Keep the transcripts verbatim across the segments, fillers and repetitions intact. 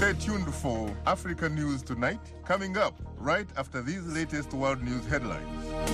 Stay tuned for Africa News Tonight, coming up right after these latest world news headlines.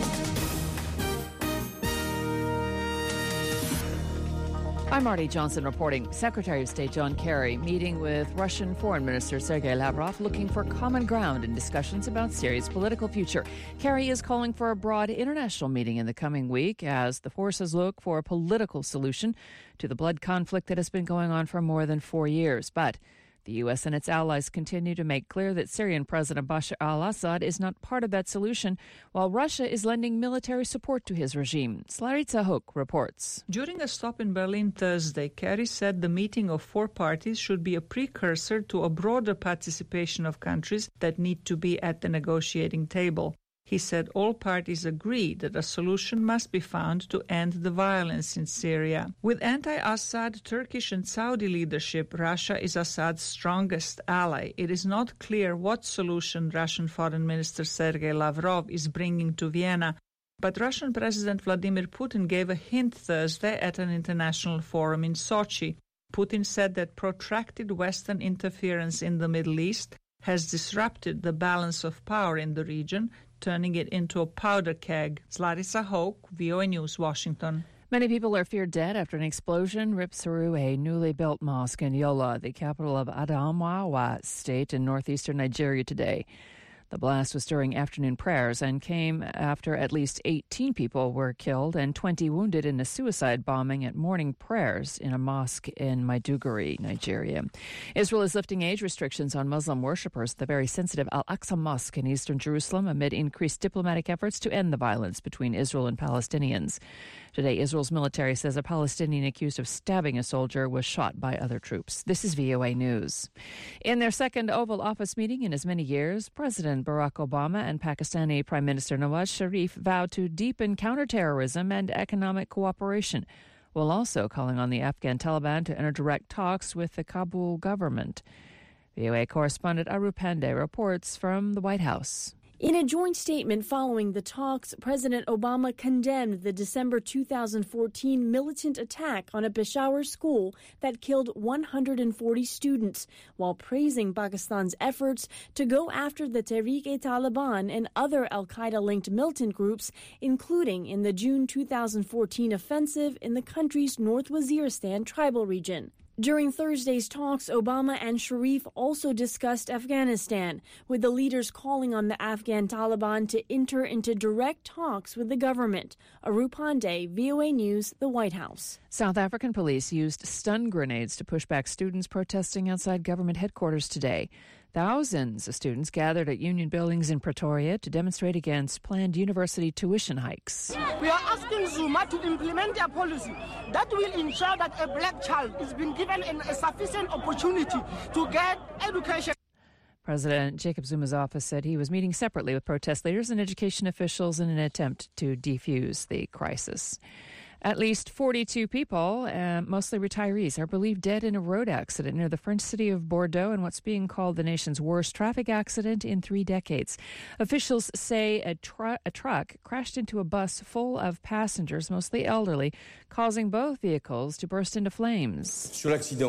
I'm Marty Johnson reporting. Secretary of State John Kerry meeting with Russian Foreign Minister Sergei Lavrov looking for common ground in discussions about Syria's political future. Kerry is calling for a broad international meeting in the coming week as the forces look for a political solution to the blood conflict that has been going on for more than four years. But the U S and its allies continue to make clear that Syrian President Bashar al-Assad is not part of that solution, while Russia is lending military support to his regime. Slaritza Hook reports. During a stop in Berlin Thursday, Kerry said the meeting of four parties should be a precursor to a broader participation of countries that need to be at the negotiating table. He said all parties agree that a solution must be found to end the violence in Syria. With anti-Assad Turkish and Saudi leadership, Russia is Assad's strongest ally. It is not clear what solution Russian Foreign Minister Sergei Lavrov is bringing to Vienna, but Russian President Vladimir Putin gave a hint Thursday at an international forum in Sochi. Putin said that protracted Western interference in the Middle East has disrupted the balance of power in the region, turning it into a powder keg. Larissa Hoke, V O A News, Washington. Many people are feared dead after an explosion rips through a newly built mosque in Yola, the capital of Adamawa State in northeastern Nigeria today. The blast was during afternoon prayers and came after at least eighteen people were killed and twenty wounded in a suicide bombing at morning prayers in a mosque in Maiduguri, Nigeria. Israel is lifting age restrictions on Muslim worshippers at the very sensitive Al-Aqsa Mosque in eastern Jerusalem amid increased diplomatic efforts to end the violence between Israel and Palestinians. Today, Israel's military says a Palestinian accused of stabbing a soldier was shot by other troops. This is V O A News. In their second Oval Office meeting in as many years, President Barack Obama and Pakistani Prime Minister Nawaz Sharif vowed to deepen counterterrorism and economic cooperation, while also calling on the Afghan Taliban to enter direct talks with the Kabul government. V O A correspondent Aru Pandey reports from the White House. In a joint statement following the talks, President Obama condemned the December two thousand fourteen militant attack on a Peshawar school that killed one hundred forty students, while praising Pakistan's efforts to go after the Tehreek-e-Taliban and other al-Qaeda-linked militant groups, including in the June two thousand fourteen offensive in the country's North Waziristan tribal region. During Thursday's talks, Obama and Sharif also discussed Afghanistan, with the leaders calling on the Afghan Taliban to enter into direct talks with the government. Aru Pandey, V O A News, the White House. South African police used stun grenades to push back students protesting outside government headquarters today. Thousands of students gathered at Union Buildings in Pretoria to demonstrate against planned university tuition hikes. We are asking Zuma to implement a policy that will ensure that a black child is being given a sufficient opportunity to get education. President Jacob Zuma's office said he was meeting separately with protest leaders and education officials in an attempt to defuse the crisis. At least forty-two people, uh, mostly retirees, are believed dead in a road accident near the French city of Bordeaux in what's being called the nation's worst traffic accident in three decades. Officials say a, tru- a truck crashed into a bus full of passengers, mostly elderly, causing both vehicles to burst into flames.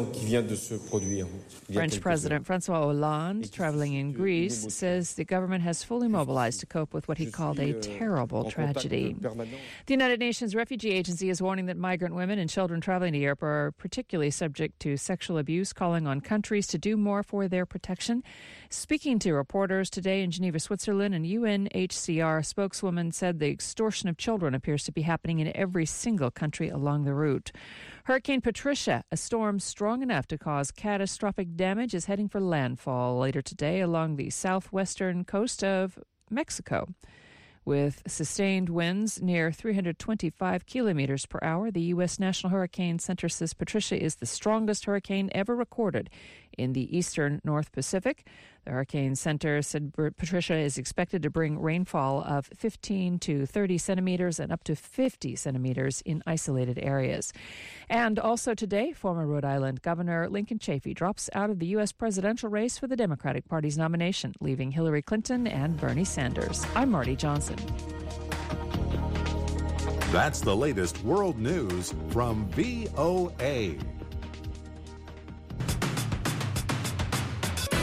French President Francois Hollande, traveling in Greece, says the government has fully mobilized to cope with what he called a terrible tragedy. The United Nations Refugee Agency is warning that migrant women and children traveling to Europe are particularly subject to sexual abuse, calling on countries to do more for their protection. Speaking to reporters today in Geneva, Switzerland, an U N H C R spokeswoman said the extortion of children appears to be happening in every single country along the route. Hurricane Patricia, a storm strong enough to cause catastrophic damage, is heading for landfall later today along the southwestern coast of Mexico. With sustained winds near three hundred twenty-five kilometers per hour, the U S National Hurricane Center says Patricia is the strongest hurricane ever recorded in the eastern North Pacific. The Hurricane Center said Patricia is expected to bring rainfall of fifteen to thirty centimeters and up to fifty centimeters in isolated areas. And also today, former Rhode Island Governor Lincoln Chafee drops out of the U S presidential race for the Democratic Party's nomination, leaving Hillary Clinton and Bernie Sanders. I'm Marty Johnson. That's the latest world news from V O A.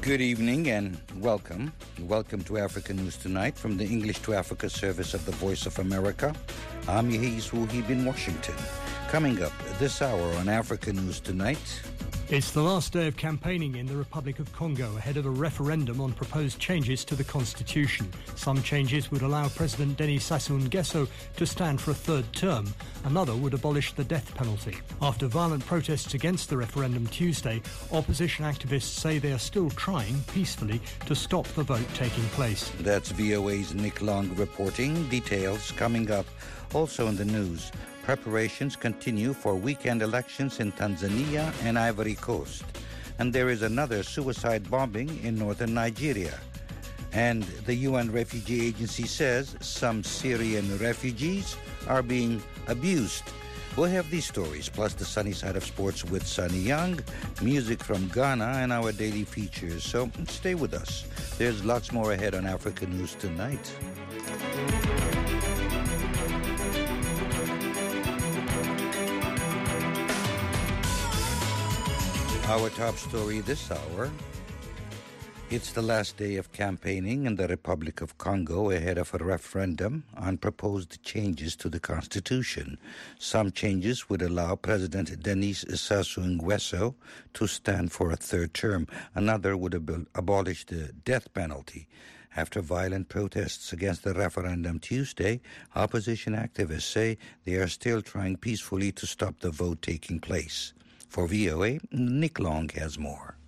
Good evening and welcome. Welcome to Africa News Tonight from the English to Africa service of the Voice of America. I'm Yehis Wuhib in Washington. Coming up this hour on Africa News Tonight. It's the last day of campaigning in the Republic of Congo ahead of a referendum on proposed changes to the constitution. Some changes would allow President Denis Sassou Nguesso to stand for a third term. Another would abolish the death penalty. After violent protests against the referendum Tuesday, opposition activists say they are still trying peacefully to stop the vote taking place. That's V O A's Nick Long reporting. Details coming up. Also in the news. Preparations continue for weekend elections in Tanzania and Ivory Coast. And there is another suicide bombing in northern Nigeria. And the U N Refugee Agency says some Syrian refugees are being abused. We'll have these stories, plus the sunny side of sports with Sunny Young, music from Ghana, and our daily features. So stay with us. There's lots more ahead on Africa News Tonight. Our top story this hour. It's the last day of campaigning in the Republic of Congo ahead of a referendum on proposed changes to the constitution. Some changes would allow President Denis Sassou Nguesso to stand for a third term. Another would ab- abolish the death penalty. After violent protests against the referendum Tuesday, opposition activists say they are still trying peacefully to stop the vote taking place. For V O A, Nick Long has more.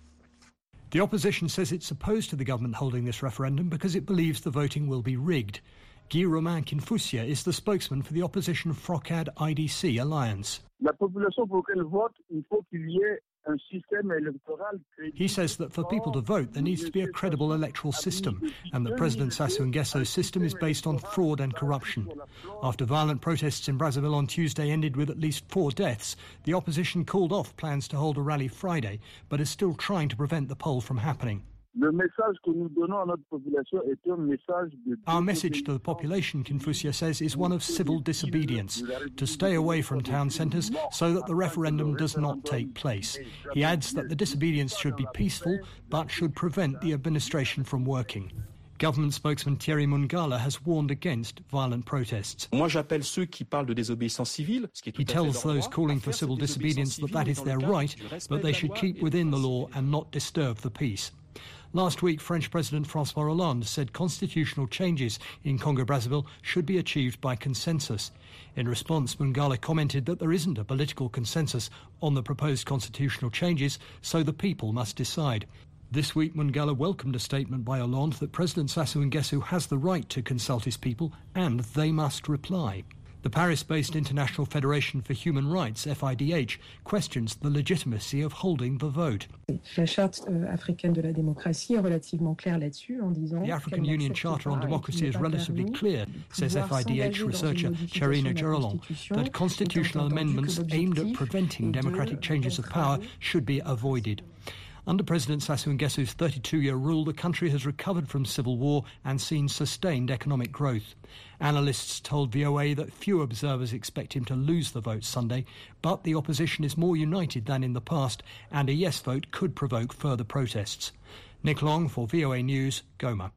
The opposition says it's opposed to the government holding this referendum because it believes the voting will be rigged. Guy Romain Kinfusia is the spokesman for the opposition Frocad I D C alliance. La population pour qu'elle vote, il faut qu'il y ait un système électoral. He says that for people to vote, there needs to be a credible electoral system, and that President Sassou Nguesso's system is based on fraud and corruption. After violent protests in Brazzaville on Tuesday ended with at least four deaths, the opposition called off plans to hold a rally Friday, but is still trying to prevent the poll from happening. Le message que nous donnons à notre population est un message de... Our message to the population, Kinfusia says, is one of civil disobedience, to stay away from town centres so that the referendum does not take place. He adds that the disobedience should be peaceful, but should prevent the administration from working. Government spokesman Thierry Mungala has warned against violent protests. Moi, j'appelle ceux qui parlent de désobéissance civile. He tells those calling for civil disobedience that that is their right, but they should keep within the law and not disturb the peace. Last week, French President François Hollande said constitutional changes in Congo-Brazzaville should be achieved by consensus. In response, Mungala commented that there isn't a political consensus on the proposed constitutional changes, so the people must decide. This week, Mungala welcomed a statement by Hollande that President Sassou Nguesso has the right to consult his people and they must reply. The Paris-based International Federation for Human Rights, F I D H, questions the legitimacy of holding the vote. La Charte africaine de la démocratie est relativement claire là-dessus en disant... The African Union Charter on Democracy is relatively clear, says F I D H researcher Cherina Gerolon, that constitutional amendments aimed at preventing democratic changes of power should be avoided. Under President Sassou Nguesso's thirty-two-year rule, the country has recovered from civil war and seen sustained economic growth. Analysts told V O A that few observers expect him to lose the vote Sunday, but the opposition is more united than in the past, and a yes vote could provoke further protests. Nick Long for V O A News, Goma.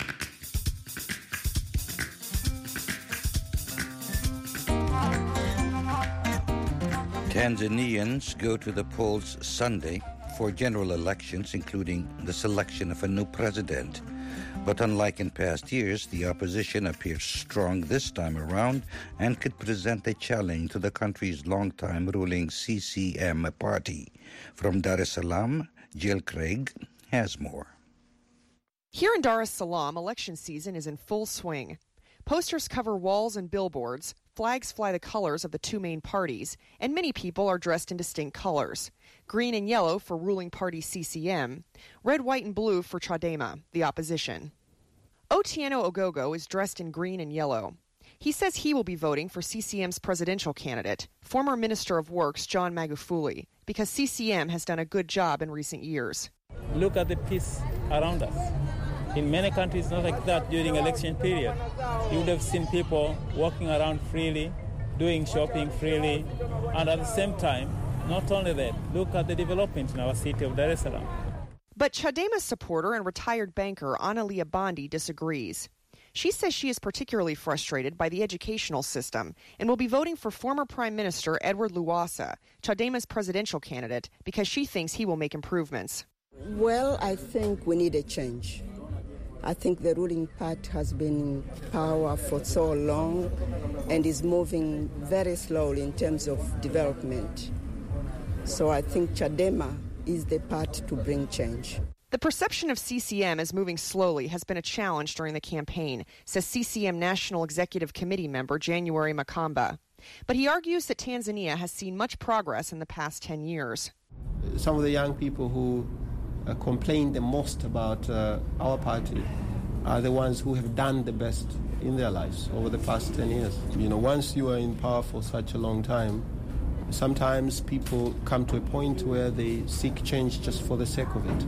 Tanzanians go to the polls Sunday for general elections, including the selection of a new president. But unlike in past years, the opposition appears strong this time around and could present a challenge to the country's longtime ruling C C M party. From Dar es Salaam, Jill Craig has more. Here in Dar es Salaam, election season is in full swing. Posters cover walls and billboards, flags fly the colors of the two main parties, and many people are dressed in distinct colors. Green and yellow for ruling party C C M, red, white, and blue for Chadema, the opposition. Otieno Ogogo is dressed in green and yellow. He says he will be voting for C C M's presidential candidate, former Minister of Works John Magufuli, because C C M has done a good job in recent years. Look at the peace around us. In many countries, not like that during election period. You would have seen people walking around freely, doing shopping freely, and at the same time, not only that, look at the development in our city of Dar es Salaam. But Chadema's supporter and retired banker Analia Bondi disagrees. She says she is particularly frustrated by the educational system and will be voting for former Prime Minister Edward Lowassa, Chadema's presidential candidate, because she thinks he will make improvements. Well, I think we need a change. I think the ruling party has been in power for so long and is moving very slowly in terms of development. So I think Chadema is the party to bring change. The perception of C C M as moving slowly has been a challenge during the campaign, says C C M National Executive Committee member January Makamba. But he argues that Tanzania has seen much progress in the past ten years. Some of the young people who uh, complain the most about uh, our party are the ones who have done the best in their lives over the past ten years. You know, once you are in power for such a long time, sometimes people come to a point where they seek change just for the sake of it.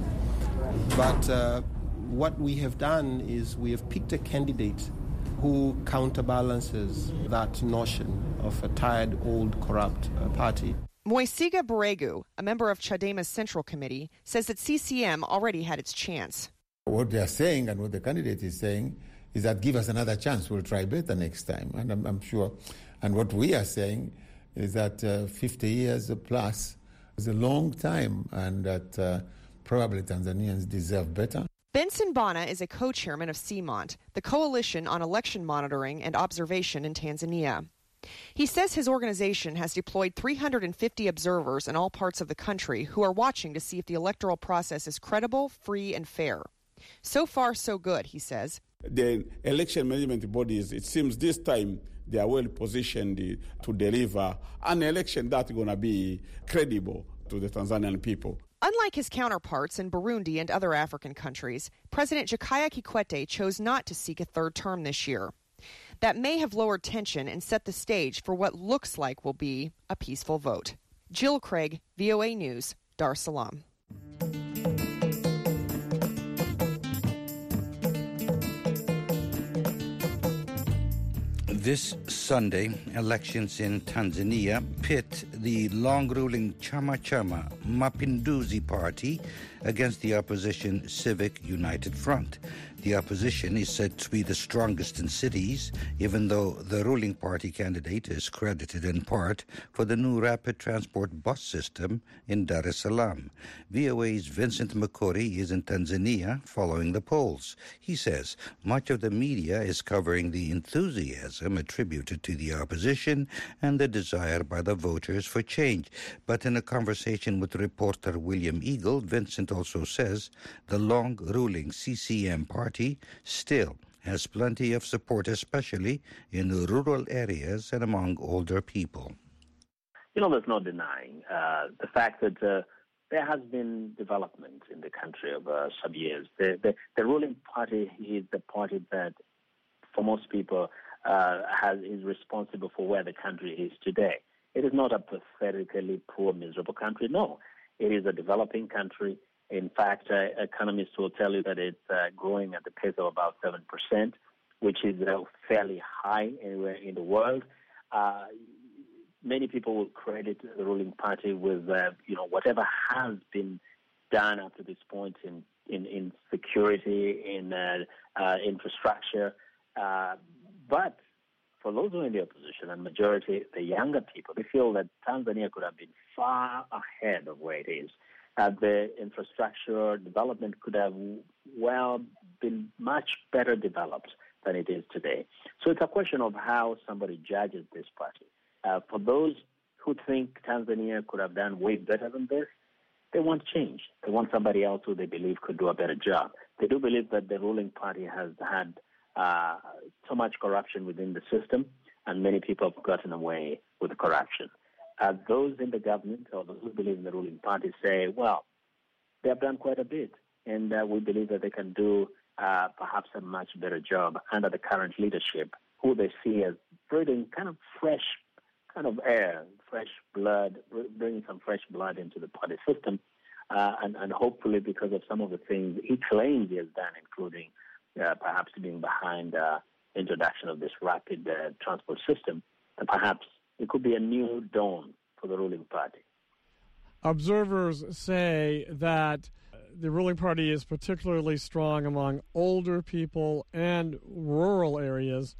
But uh, what we have done is we have picked a candidate who counterbalances that notion of a tired, old, corrupt uh, party. Moisiga Baregu, a member of Chadema's Central Committee, says that C C M already had its chance. What they are saying and what the candidate is saying is that give us another chance, we'll try better next time. And I'm, I'm sure. And what we are saying is that uh, fifty years plus is a long time and that uh, probably Tanzanians deserve better. Benson Bana is a co-chairman of C MONT, the Coalition on Election Monitoring and Observation in Tanzania. He says his organization has deployed three hundred fifty observers in all parts of the country who are watching to see if the electoral process is credible, free, and fair. So far, so good, he says. The election management bodies, it seems this time they are well positioned to deliver an election that's going to be credible to the Tanzanian people. Unlike his counterparts in Burundi and other African countries, President Jakaya Kikwete chose not to seek a third term this year. That may have lowered tension and set the stage for what looks like will be a peaceful vote. Jill Craig, V O A News, Dar es Salaam. This Sunday, elections in Tanzania pit the long-ruling Chama Chama Mapinduzi Party against the opposition Civic United Front. The opposition is said to be the strongest in cities, even though the ruling party candidate is credited in part for the new rapid transport bus system in Dar es Salaam. V O A's Vincent Makori is in Tanzania following the polls. He says much of the media is covering the enthusiasm attributed to the opposition and the desire by the voters for change. But in a conversation with reporter William Eagle, Vincent also says the long-ruling C C M party still has plenty of support, especially in rural areas and among older people. You know, there's no denying uh, the fact that uh, there has been development in the country over some years. The, the, the ruling party is the party that, for most people, uh, has is responsible for where the country is today. It is not a pathetically poor, miserable country. No, it is a developing country. In fact, uh, economists will tell you that it's uh, growing at the pace of about seven percent, which is uh, fairly high anywhere in the world. Uh, many people will credit the ruling party with, uh, you know, whatever has been done up to this point in, in, in security, in uh, uh, infrastructure. Uh, but for those who are in the opposition, and majority, the younger people, they feel that Tanzania could have been far ahead of where it is. Uh, the infrastructure development could have, well, been much better developed than it is today. So it's a question of how somebody judges this party. Uh, for those who think Tanzania could have done way better than this, they want change. They want somebody else who they believe could do a better job. They do believe that the ruling party has had uh, so much corruption within the system, and many people have gotten away with the corruption. Uh, those in the government or those who believe in the ruling party say, well, they have done quite a bit, and uh, we believe that they can do uh, perhaps a much better job under the current leadership, who they see as bringing kind of fresh kind of air, fresh blood, bringing some fresh blood into the party system, uh, and, and hopefully because of some of the things he claims he has done, including uh, perhaps being behind the uh, introduction of this rapid uh, transport system, and perhaps it could be a new dawn for the ruling party. Observers say that the ruling party is particularly strong among older people and rural areas.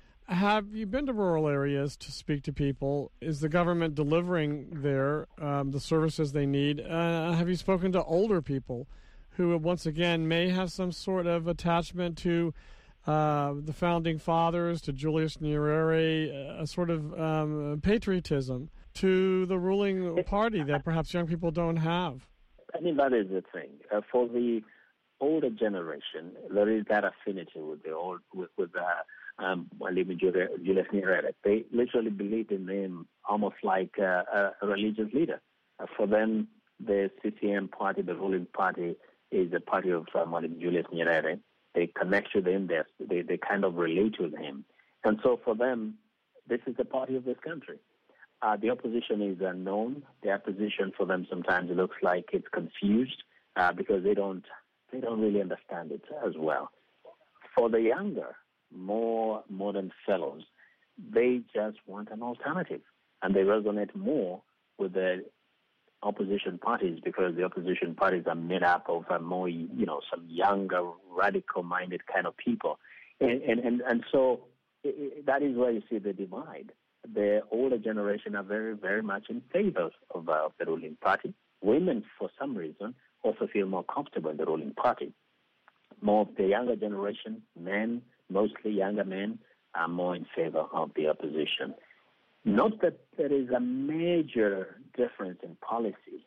Have you been to rural areas to speak to people? Is the government delivering there um, the services they need? Uh, have you spoken to older people who, once again, may have some sort of attachment to uh, the founding fathers, to Julius Nyerere, a sort of um, patriotism to the ruling party that perhaps young people don't have? I mean, that is the thing. Uh, for the older generation, there is that affinity with the old, with, with uh, um, well, even Julius Nyerere. They literally believed in him almost like uh, a religious leader. Uh, for them, the C C M party, the ruling party, is the party of um, Julius Nyerere. They connect with him. They, they kind of relate with him. And so for them, this is the party of this country. Uh, the opposition is unknown. The opposition for them sometimes looks like it's confused uh, because they don't they don't really understand it as well. For the younger, more modern fellows, they just want an alternative, and they resonate more with the opposition parties because the opposition parties are made up of uh, more, you know, some younger, radical-minded kind of people, and and and, and so it, it, that is where you see the divide. The older generation are very, very much in favor of uh, the ruling party. Women, for some reason, also feel more comfortable in the ruling party. More of the younger generation, men, mostly younger men, are more in favor of the opposition. Not that there is a major difference in policy.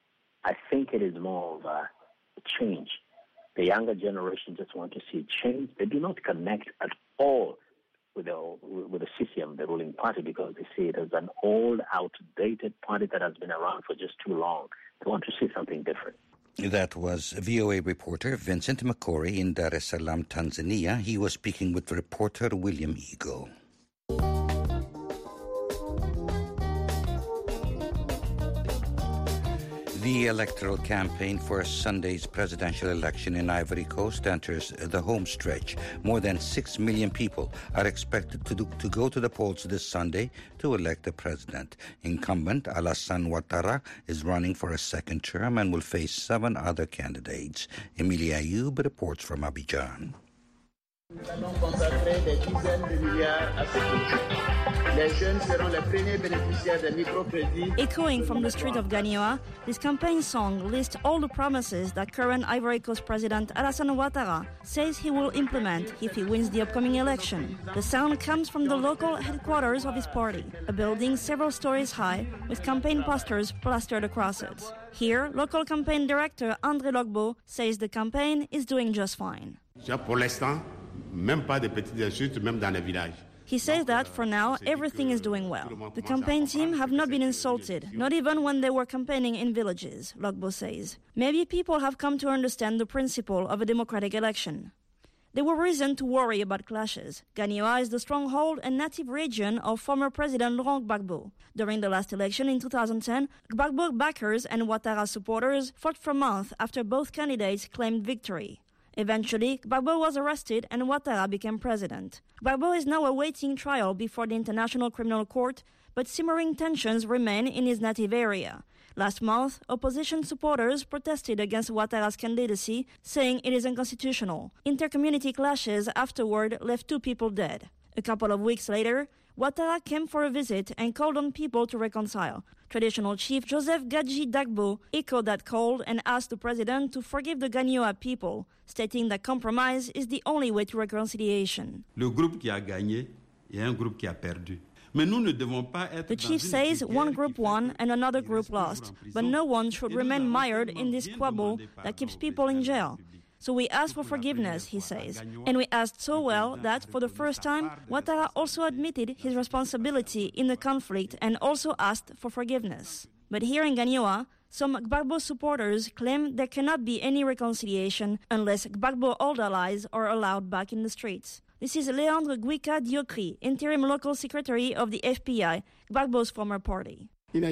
I think it is more of a change. The younger generation just want to see change. They do not connect at all with the, with the C C M, the ruling party, because they see it as an old, outdated party that has been around for just too long. They want to see something different. That was V O A reporter Vincent Makori in Dar es Salaam, Tanzania. He was speaking with reporter William Eagle. The electoral campaign for Sunday's presidential election in Ivory Coast enters the home stretch. More than six million people are expected to, do, to go to the polls this Sunday to elect the president. Incumbent Alassane Ouattara is running for a second term and will face seven other candidates. Emilia Ayoub reports from Abidjan. Nous allons consacrer des dizaines de milliards à ces politiques. Les jeunes seront les premiers bénéficiaires des microcrédits. Echoing from the street of Gagnoa, this campaign song lists all the promises that current Ivory Coast President Alassane Ouattara says he will implement if he wins the upcoming election. The sound comes from the local headquarters of his party, a building several stories high with campaign posters plastered across it. Here, local campaign director André Logbo says the campaign is doing just fine. Pour l'instant, même pas de petites insultes, même dans les villages. He says that, for now, everything is doing well. The campaign team have not been insulted, not even when they were campaigning in villages, Logbo says. Maybe people have come to understand the principle of a democratic election. There were reason to worry about clashes. Gagnoa is the stronghold and native region of former President Laurent Gbagbo. During the last election in two thousand ten, Gbagbo backers and Ouattara supporters fought for months after both candidates claimed victory. Eventually, Gbagbo was arrested and Ouattara became president. Gbagbo is now awaiting trial before the International Criminal Court, but simmering tensions remain in his native area. Last month, opposition supporters protested against Ouattara's candidacy, saying it is unconstitutional. Inter-community clashes afterward left two people dead. A couple of weeks later, Ouattara came for a visit and called on people to reconcile. Traditional chief Joseph Gadji Dagbo echoed that call and asked the president to forgive the Gagnoa people, stating that compromise is the only way to reconciliation. Le groupe qui a gagné et un groupe qui a perdu. Mais nous ne devons pas être The chief says one group won and another group lost, but no one should remain mired in this squabble that keeps people in jail. So we asked for forgiveness, he says. And we asked so well that, for the first time, Ouattara also admitted his responsibility in the conflict and also asked for forgiveness. But here in Gagnoa, some Gbagbo supporters claim there cannot be any reconciliation unless Gbagbo old allies are allowed back in the streets. This is Leandre Guika Diokri, interim local secretary of the F P I, Gbagbo's former party. There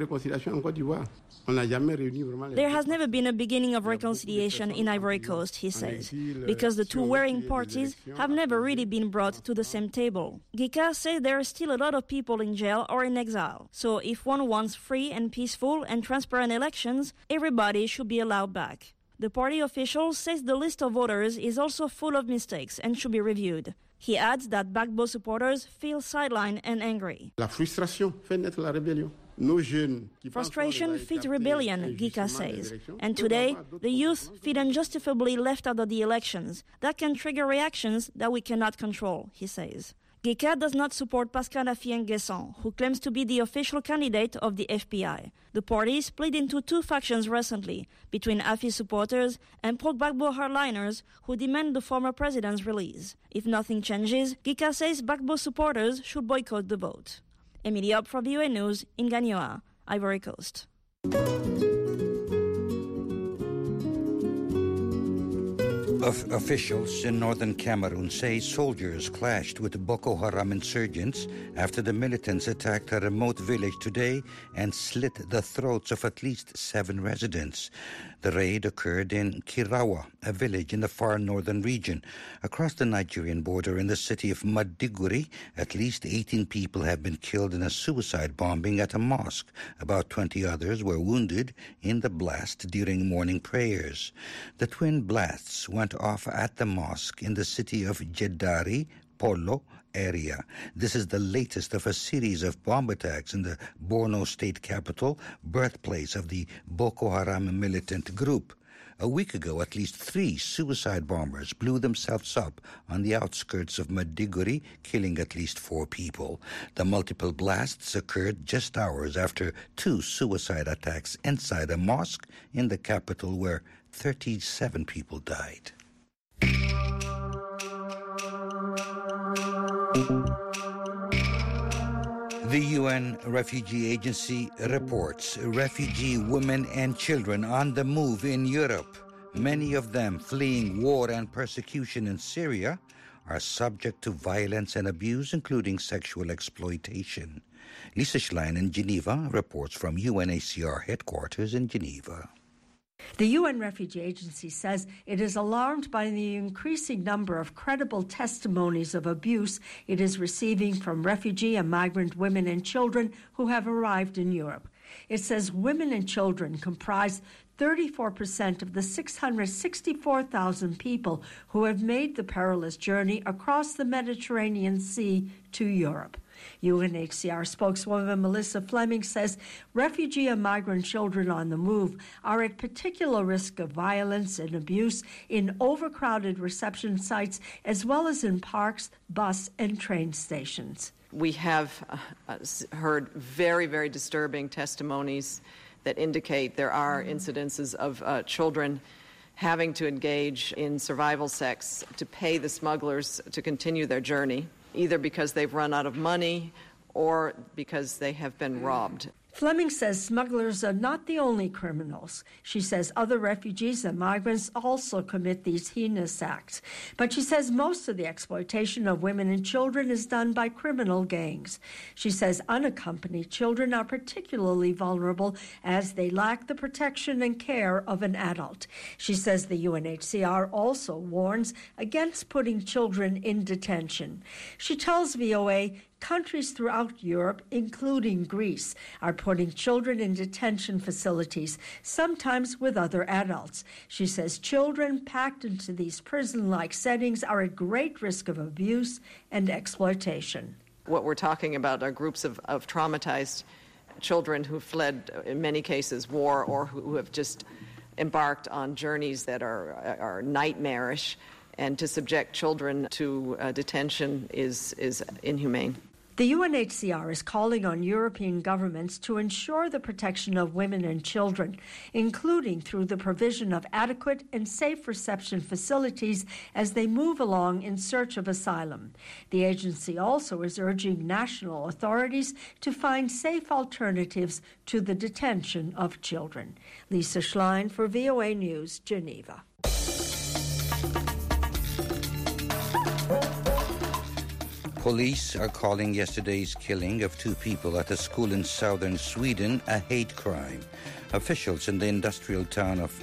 has never been a beginning of reconciliation in Ivory Coast, he says, because the two warring parties have never really been brought to the same table. Guika says there are still a lot of people in jail or in exile, so if one wants free and peaceful and transparent elections, everybody should be allowed back. The party official says the list of voters is also full of mistakes and should be reviewed. He adds that Gbagbo supporters feel sidelined and angry. La frustration fait naître la rébellion. Frustration feeds rebellion, Gika says. And today, the youth feel unjustifiably left out of the elections. That can trigger reactions that we cannot control, he says. Gika does not support Pascal Affi-N'Guessan, who claims to be the official candidate of the F P I. The party split into two factions recently, between Affi supporters and pro-Gbagbo hardliners who demand the former president's release. If nothing changes, Gika says Gbagbo supporters should boycott the vote. Emilie Hopp for V O A News in Gagnoa, Ivory Coast. Of officials in northern Cameroon say soldiers clashed with Boko Haram insurgents after the militants attacked a remote village today and slit the throats of at least seven residents. The raid occurred in Kirawa, a village in the far northern region. Across the Nigerian border in the city of Maiduguri, at least eighteen people have been killed in a suicide bombing at a mosque. About twenty others were wounded in the blast during morning prayers. The twin blasts went off at the mosque in the city of Jedari, Polo area. This is the latest of a series of bomb attacks in the Borno state capital, birthplace of the Boko Haram militant group. A week ago, at least three suicide bombers blew themselves up on the outskirts of Maiduguri, killing at least four people. The multiple blasts occurred just hours after two suicide attacks inside a mosque in the capital where thirty-seven people died. The U N Refugee Agency reports refugee women and children on the move in Europe, many of them fleeing war and persecution in Syria, are subject to violence and abuse, including sexual exploitation. Lisa Schlein in Geneva reports from U N H C R headquarters in Geneva. The U N Refugee Agency says it is alarmed by the increasing number of credible testimonies of abuse it is receiving from refugee and migrant women and children who have arrived in Europe. It says women and children comprise thirty-four percent of the six hundred sixty-four thousand people who have made the perilous journey across the Mediterranean Sea to Europe. U N H C R spokeswoman Melissa Fleming says refugee and migrant children on the move are at particular risk of violence and abuse in overcrowded reception sites as well as in parks, bus, and train stations. We have uh, heard very, very disturbing testimonies that indicate there are incidences of uh, children having to engage in survival sex to pay the smugglers to continue their journey, either because they've run out of money or because they have been robbed. Fleming says smugglers are not the only criminals. She says other refugees and migrants also commit these heinous acts. But she says most of the exploitation of women and children is done by criminal gangs. She says unaccompanied children are particularly vulnerable as they lack the protection and care of an adult. She says the U N H C R also warns against putting children in detention. She tells V O A countries throughout Europe, including Greece, are putting children in detention facilities, sometimes with other adults. She says children packed into these prison-like settings are at great risk of abuse and exploitation. What we're talking about are groups of, of traumatized children who fled, in many cases, war or who have just embarked on journeys that are, are nightmarish. And to subject children to uh, detention is, is inhumane. The U N H C R is calling on European governments to ensure the protection of women and children, including through the provision of adequate and safe reception facilities as they move along in search of asylum. The agency also is urging national authorities to find safe alternatives to the detention of children. Lisa Schlein for V O A News, Geneva. Police are calling yesterday's killing of two people at a school in southern Sweden a hate crime. Officials in the industrial town of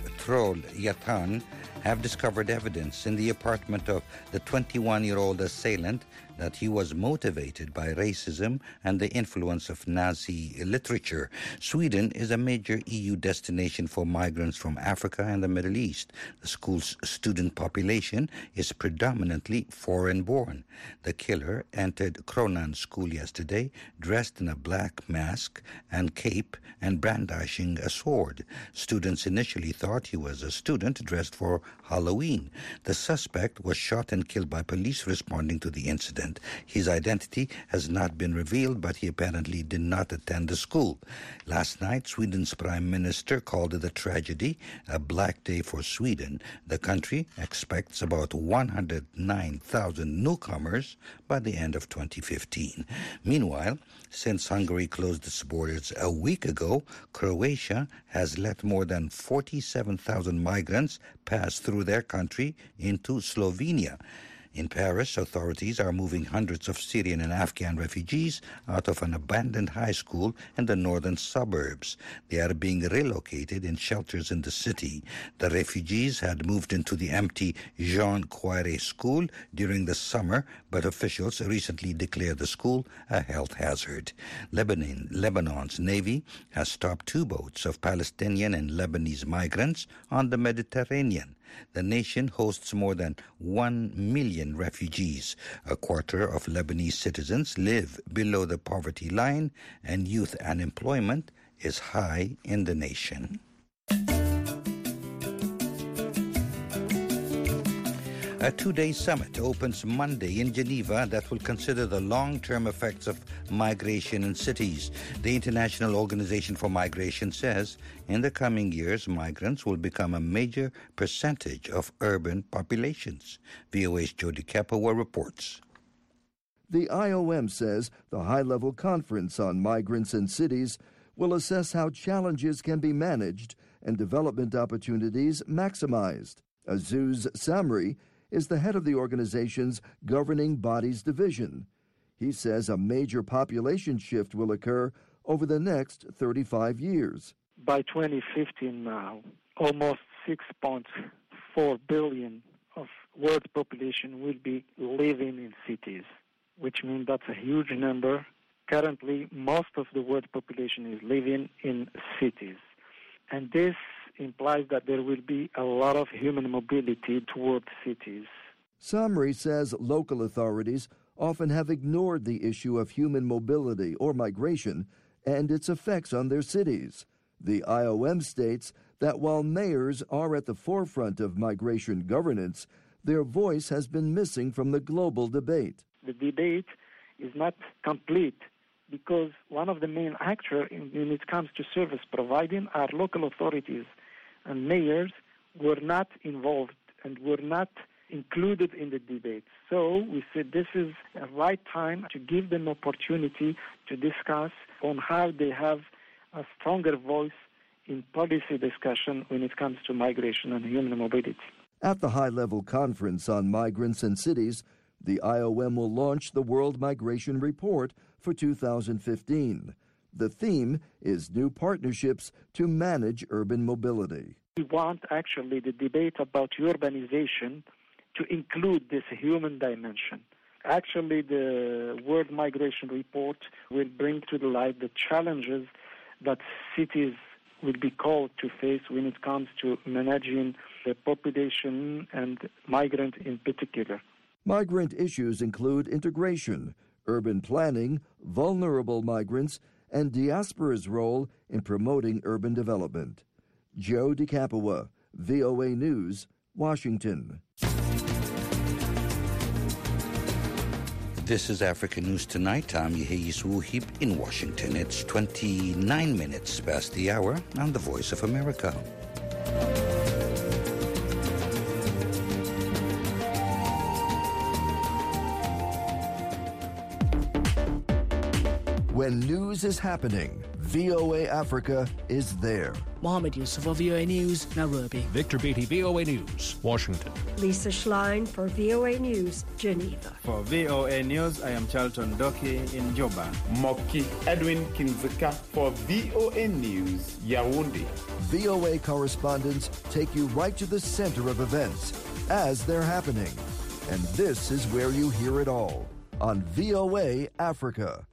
Trollhättan have discovered evidence in the apartment of the twenty-one-year-old assailant that he was motivated by racism and the influence of Nazi literature. Sweden is a major E U destination for migrants from Africa and the Middle East. The school's student population is predominantly foreign-born. The killer entered Kronan School yesterday dressed in a black mask and cape and brandishing a sword. Students initially thought he was a student dressed for Halloween. The suspect was shot and killed by police responding to the incident. His identity has not been revealed, but he apparently did not attend the school. Last night, Sweden's prime minister called it a tragedy, a black day for Sweden. The country expects about one hundred nine thousand newcomers by the end of twenty fifteen. Meanwhile, since Hungary closed its borders a week ago, Croatia has let more than forty-seven thousand migrants pass through their country into Slovenia. In Paris, authorities are moving hundreds of Syrian and Afghan refugees out of an abandoned high school in the northern suburbs. They are being relocated in shelters in the city. The refugees had moved into the empty Jean Coiré school during the summer, but officials recently declared the school a health hazard. Lebanon, Lebanon's Navy has stopped two boats of Palestinian and Lebanese migrants on the Mediterranean. The nation hosts more than one million refugees. A quarter of Lebanese citizens live below the poverty line, and youth unemployment is high in the nation. A two-day summit opens Monday in Geneva that will consider the long-term effects of migration in cities. The International Organization for Migration says in the coming years, migrants will become a major percentage of urban populations. V O A's Jody Kapoor reports. The I O M says the high-level conference on migrants in cities will assess how challenges can be managed and development opportunities maximized. Azuz Samri is the head of the organization's governing bodies division. He says a major population shift will occur over the next thirty-five years. By twenty fifteen now, almost six point four billion of world population will be living in cities, which means that's a huge number. Currently, most of the world population is living in cities. And this implies that there will be a lot of human mobility towards cities. Samri says local authorities often have ignored the issue of human mobility or migration and its effects on their cities. The I O M states that while mayors are at the forefront of migration governance, their voice has been missing from the global debate. The debate is not complete because one of the main actors when it comes to service providing are local authorities, and mayors were not involved and were not included in the debate. So we said this is a right time to give them opportunity to discuss on how they have a stronger voice in policy discussion when it comes to migration and human mobility. At the high-level conference on migrants and cities, the I O M will launch the World Migration Report for two thousand fifteen. The theme is new partnerships to manage urban mobility. We want actually the debate about urbanization to include this human dimension. Actually, the World Migration Report will bring to the light the challenges that cities will be called to face when it comes to managing the population and migrant in particular. Migrant issues include integration, urban planning, vulnerable migrants, and diaspora's role in promoting urban development. Joe DeCapua, V O A News, Washington. This is Africa News Tonight. I'm Yehiyis Wuhib in Washington. It's twenty-nine minutes past the hour on The Voice of America. When news is happening, V O A Africa is there. Mohammed Yusuf for V O A News, Nairobi. Victor Beatty, V O A News, Washington. Lisa Schlein for V O A News, Geneva. For V O A News, I am Charlton Doki in Juba. Moki Edwin Kinzika for V O A News, Yaoundé. V O A correspondents take you right to the center of events as they're happening. And this is where you hear it all. on V O A Africa.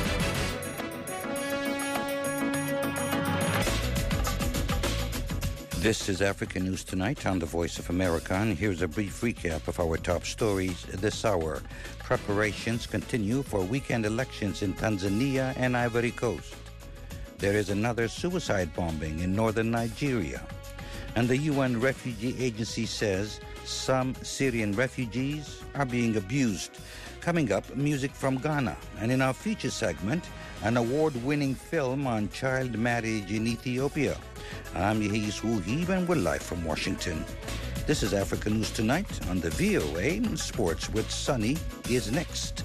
This is Africa News Tonight on the Voice of America, and here's a brief recap of our top stories this hour. Preparations continue for weekend elections in Tanzania and Ivory Coast. There is another suicide bombing in northern Nigeria. And the U N Refugee Agency says some Syrian refugees are being abused. Coming up, music from Ghana. And in our feature segment, an award-winning film on child marriage in Ethiopia. I'm Yehis Wuhib, and we're live from Washington. This is Africa News Tonight on the V O A. Sports with Sunny is next.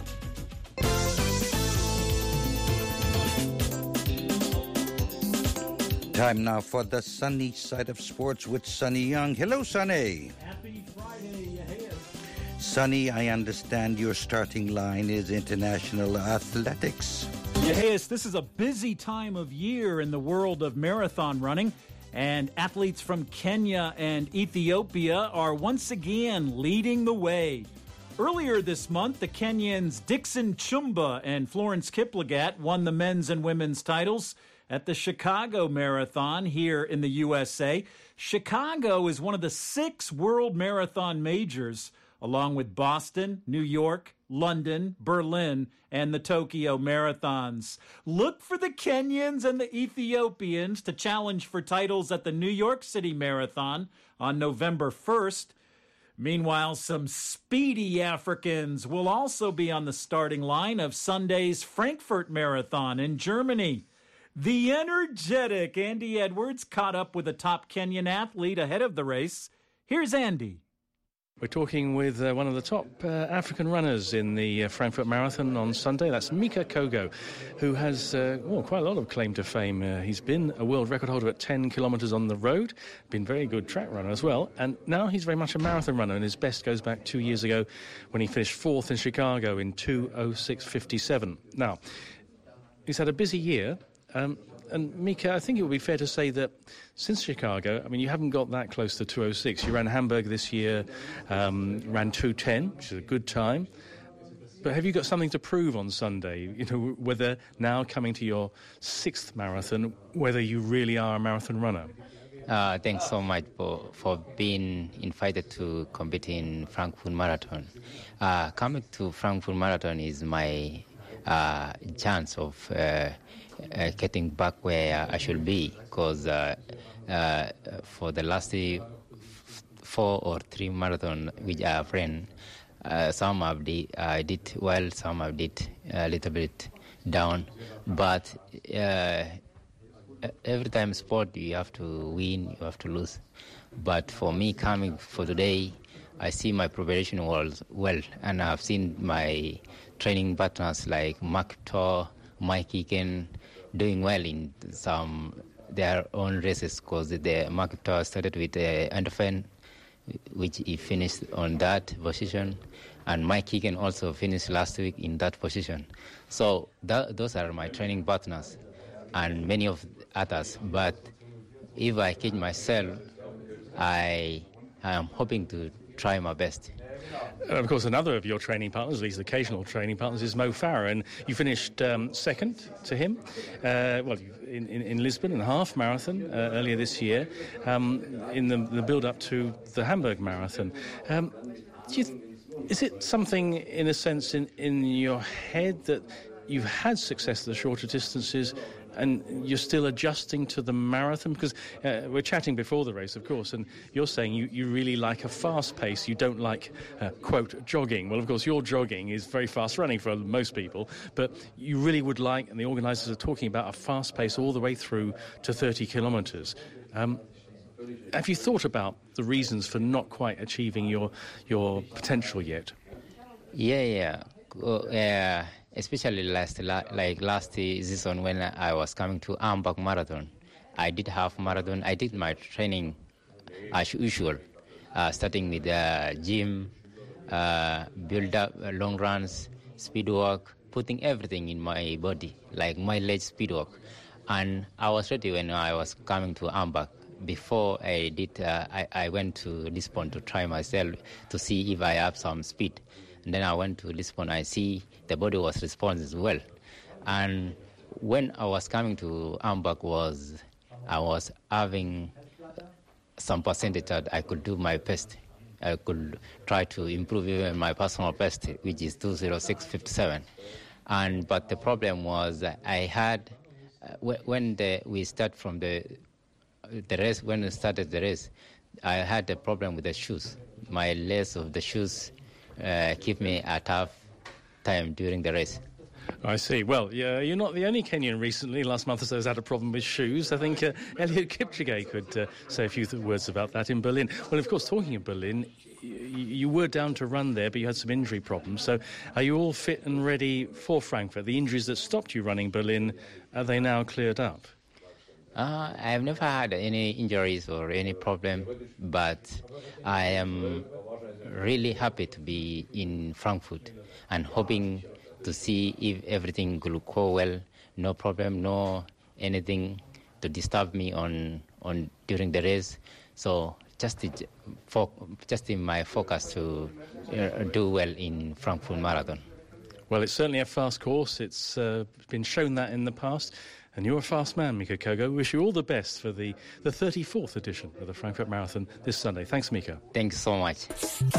Time now for the sunny side of sports with Sunny Young. Hello, Sunny. Happy Friday, Yehia. Sunny, I understand your starting line is international athletics. Yehia, this is a busy time of year in the world of marathon running, and athletes from Kenya and Ethiopia are once again leading the way. Earlier this month, the Kenyans Dixon Chumba and Florence Kiplagat won the men's and women's titles at the Chicago Marathon here in the U S A. Chicago is one of the six world marathon majors, along with Boston, New York, London, Berlin, and the Tokyo Marathons. Look for the Kenyans and the Ethiopians to challenge for titles at the New York City Marathon on November first. Meanwhile, some speedy Africans will also be on the starting line of Sunday's Frankfurt Marathon in Germany. The energetic Andy Edwards caught up with a top Kenyan athlete ahead of the race. Here's Andy. We're talking with uh, one of the top uh, African runners in the uh, Frankfurt Marathon on Sunday. That's Mika Kogo, who has uh, well, quite a lot of claim to fame. Uh, he's been a world record holder at ten kilometres on the road, been a very good track runner as well, and now he's very much a marathon runner, and his best goes back two years ago when he finished fourth in Chicago in two oh six fifty-seven. Now, he's had a busy year. Um, and Mika, I think it would be fair to say that since Chicago, I mean, you haven't got that close to two oh six. You ran Hamburg this year, um, ran two ten, which is a good time. But have you got something to prove on Sunday? You know, whether now coming to your sixth marathon, whether you really are a marathon runner? Uh, thanks so much for, for being invited to compete in Frankfurt Marathon. Uh, coming to Frankfurt Marathon is my uh, chance of Uh, Uh, getting back where I should be, because uh, uh, for the last uh, four or three marathon with a friend, uh, some I did, uh, did well, some I did a little bit down, but uh, every time sport you have to win, you have to lose. But for me coming for today, I see my preparation was well, and I've seen my training partners like Mark Tor, Mike Egan, doing well in some their own races, because the Mark Tor started with uh, Anderfen, which he finished on that position, and Mike Egan also finished last week in that position. So that, those are my training partners, and many of others. But if I catch myself, I I am hoping to try my best. And of course, another of your training partners, at least occasional training partners, is Mo Farah, and you finished um, second to him, uh, well, in, in, in Lisbon, in the half marathon uh, earlier this year, um, in the, the build-up to the Hamburg Marathon. Um, do you, is it something, in a sense, in, in your head that you've had success at the shorter distances, and you're still adjusting to the marathon? Because uh, we're chatting before the race, of course, and you're saying you, you really like a fast pace. You don't like, uh, quote, jogging. Well, of course, your jogging is very fast running for most people, but you really would like, and the organisers are talking about a fast pace all the way through to thirty kilometres. Um, have you thought about the reasons for not quite achieving your your potential yet? Yeah, yeah. Uh, uh, especially last, like last season when I was coming to Hamburg Marathon. I did half marathon. I did my training as usual, uh, starting with uh, gym, uh, build up uh, long runs, speed walk, putting everything in my body, like my leg speed walk. And I was ready when I was coming to Hamburg. Before I did, uh, I, I went to Lisbon to try myself to see if I have some speed. And then I went to Lisbon. I see the body was responding as well. And when I was coming to Hamburg, was I was having some percentage that I could do my best. I could try to improve even my personal best, which is two oh six fifty-seven. And but the problem was I had uh, when the, we start from the the race. When we started the race, I had a problem with the shoes. My lace of the shoes uh, keep me a tough time during the race. I see. Well, yeah, you're not the only Kenyan recently, last month or so, has had a problem with shoes. I think uh, Eliud Kipchoge could uh, say a few th- words about that in Berlin. Well, of course, talking of Berlin, y- you were down to run there, but you had some injury problems. So are you all fit and ready for Frankfurt? The injuries that stopped you running Berlin, are they now cleared up? Uh, I've never had any injuries or any problem, but I am really happy to be in Frankfurt and hoping to see if everything will go well, no problem, no anything to disturb me on on during the race. So just to, for, just in my focus to uh, do well in Frankfurt Marathon. Well, it's certainly a fast course. It's uh, been shown that in the past. And you're a fast man, Miko Kogo. Wish you all the best for the, the thirty-fourth edition of the Frankfurt Marathon this Sunday. Thanks, Miko. Thanks so much.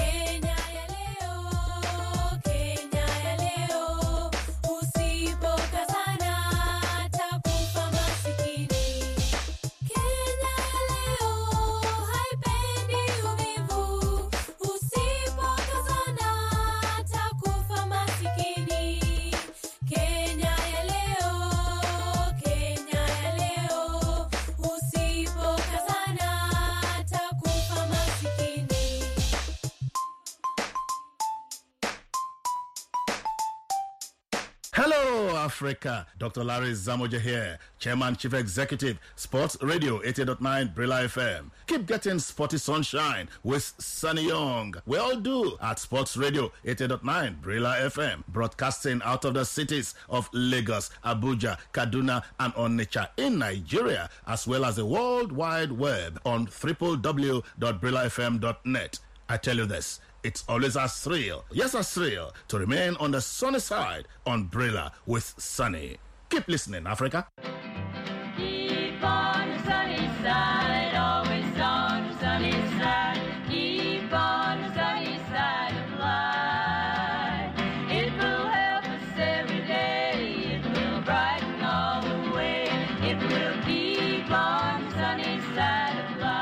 Africa. Doctor Larry Zamoja here, Chairman, Chief Executive, Sports Radio eighty point nine Brilla F M. Keep getting sporty sunshine with Sunny Young. We all do at Sports Radio eighty point nine Brilla F M, broadcasting out of the cities of Lagos, Abuja, Kaduna, and Onitsha in Nigeria, as well as the World Wide Web on w w w dot brilla f m dot net. I tell you this, it's always a thrill, yes a thrill, to remain on the sunny side on Brilla with Sunny. Keep listening, Africa. Keep on the sunny side, always on the sunny side. Keep on the sunny side of life. It will help us every day. It will brighten all the way. It will keep on the sunny side of life.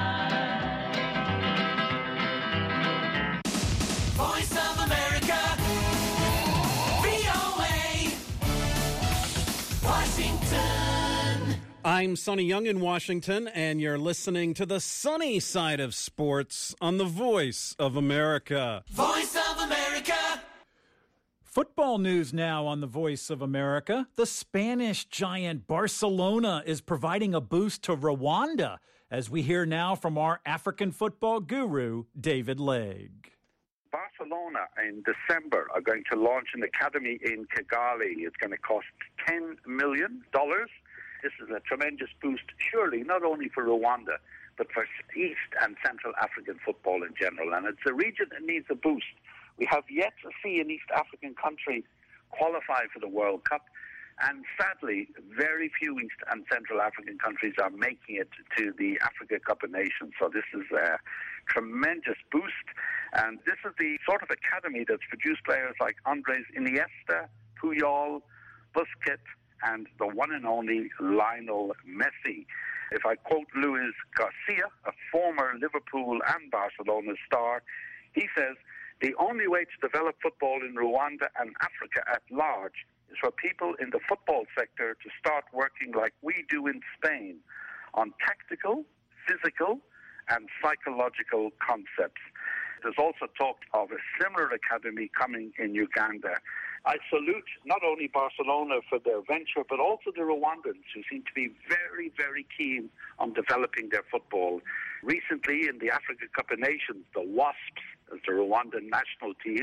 Voice of America, V O A, Washington. I'm Sonny Young in Washington, and you're listening to the sunny side of sports on the Voice of America. Voice of America. Football news now on the Voice of America. The Spanish giant Barcelona is providing a boost to Rwanda, as we hear now from our African football guru, David Legg. Barcelona in December are going to launch an academy in Kigali. It's going to cost ten million dollars. This is a tremendous boost, surely, not only for Rwanda, but for East and Central African football in general. And it's a region that needs a boost. We have yet to see an East African country qualify for the World Cup. And sadly, very few East and Central African countries are making it to the Africa Cup of Nations. So this is a tremendous boost. And this is the sort of academy that's produced players like Andres Iniesta, Puyol, Busquets, and the one and only Lionel Messi. If I quote Luis Garcia, a former Liverpool and Barcelona star, he says, "The only way to develop football in Rwanda and Africa at large is for people in the football sector to start working like we do in Spain on tactical, physical, and psychological concepts." There's also talk of a similar academy coming in Uganda. I salute not only Barcelona for their venture, but also the Rwandans, who seem to be very, very keen on developing their football. Recently, in the Africa Cup of Nations, the Wasps, as the Rwandan national team,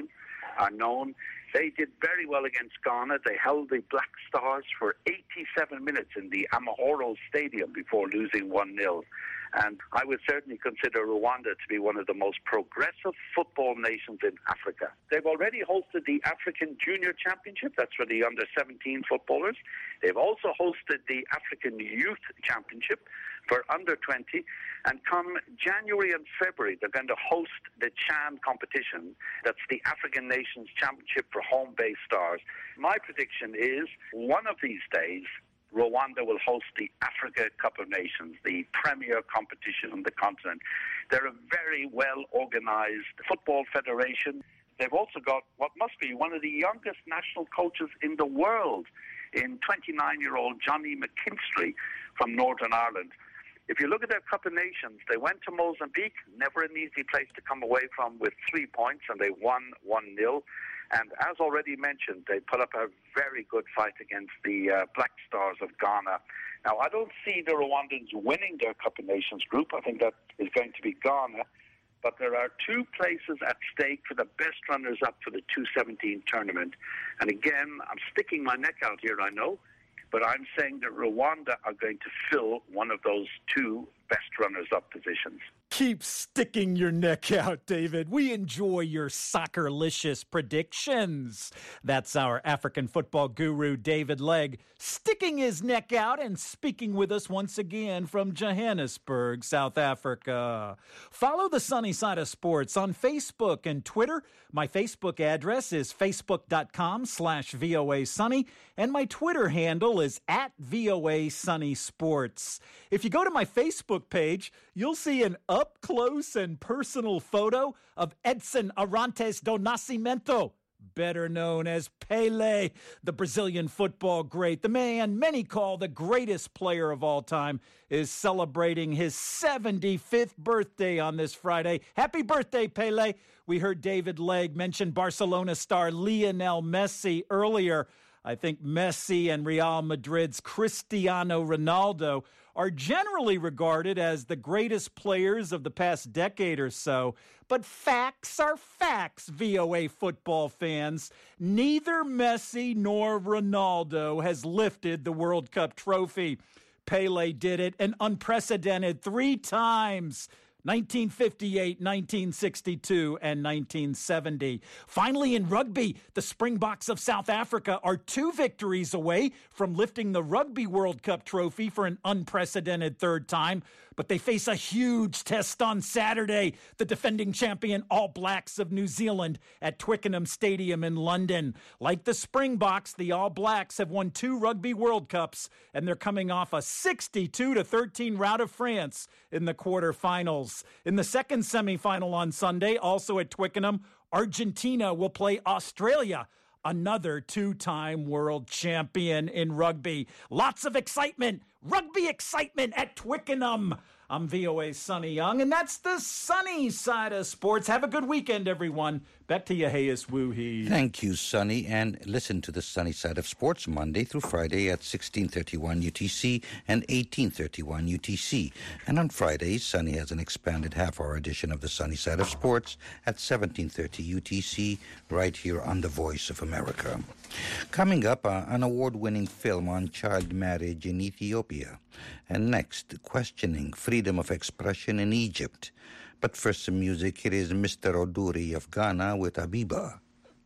are known. They did very well against Ghana. They held the Black Stars for eighty-seven minutes in the Amahoro Stadium before losing one nil. And I would certainly consider Rwanda to be one of the most progressive football nations in Africa. They've already hosted the African Junior Championship. That's for the under seventeen footballers. They've also hosted the African Youth Championship for under twenty. And come January and February, they're going to host the CHAN competition. That's the African Nations Championship for home-based stars. My prediction is one of these days, Rwanda will host the Africa Cup of Nations, the premier competition on the continent. They're a very well-organized football federation. They've also got what must be one of the youngest national coaches in the world, in twenty-nine-year-old Johnny McKinstry from Northern Ireland. If you look at their Cup of Nations, they went to Mozambique, never an easy place to come away from, with three points, and they won one nil. And as already mentioned, they put up a very good fight against the uh, Black Stars of Ghana. Now, I don't see the Rwandans winning their Cup of Nations group. I think that is going to be Ghana. But there are two places at stake for the best runners-up for the two seventeen tournament. And again, I'm sticking my neck out here, I know, but I'm saying that Rwanda are going to fill one of those two best runners-up positions. Keep sticking your neck out, David. We enjoy your soccerlicious predictions. That's our African football guru, David Legg, sticking his neck out and speaking with us once again from Johannesburg, South Africa. Follow the Sunny Side of Sports on Facebook and Twitter. My Facebook address is facebook.com slash VOA Sunny, and my Twitter handle is at VOA Sunny Sports. If you go to my Facebook page, you'll see an up-close and personal photo of Edson Arantes do Nascimento, better known as Pelé, the Brazilian football great. The man many call the greatest player of all time is celebrating his seventy-fifth birthday on this Friday. Happy birthday, Pelé. We heard David Legg mention Barcelona star Lionel Messi earlier. I think Messi and Real Madrid's Cristiano Ronaldo are generally regarded as the greatest players of the past decade or so. But facts are facts, V O A football fans. Neither Messi nor Ronaldo has lifted the World Cup trophy. Pelé did it an unprecedented three times. nineteen fifty-eight, nineteen sixty-two, and nineteen seventy. Finally, in rugby, the Springboks of South Africa are two victories away from lifting the Rugby World Cup trophy for an unprecedented third time. But they face a huge test on Saturday, the defending champion All Blacks of New Zealand at Twickenham Stadium in London. Like the Springboks, the All Blacks have won two Rugby World Cups, and they're coming off a sixty-two to thirteen rout of France in the quarterfinals. In the second semifinal on Sunday, also at Twickenham, Argentina will play Australia, another two-time world champion in rugby. Lots of excitement, rugby excitement at Twickenham. I'm V O A's Sonny Young, and that's the sunny side of sports. Have a good weekend, everyone. Back to you, Hayes Woohee. Thank you, Sonny, and listen to the Sunny Side of Sports Monday through Friday at sixteen thirty-one U T C and eighteen thirty-one U T C. And on Fridays, Sonny has an expanded half-hour edition of the Sunny Side of Sports at seventeen thirty U T C, right here on the Voice of America. Coming up, uh, an award-winning film on child marriage in Ethiopia. And next, questioning freedom of expression in Egypt. But first, some music. Here is Mister Oduri of Ghana with Abiba.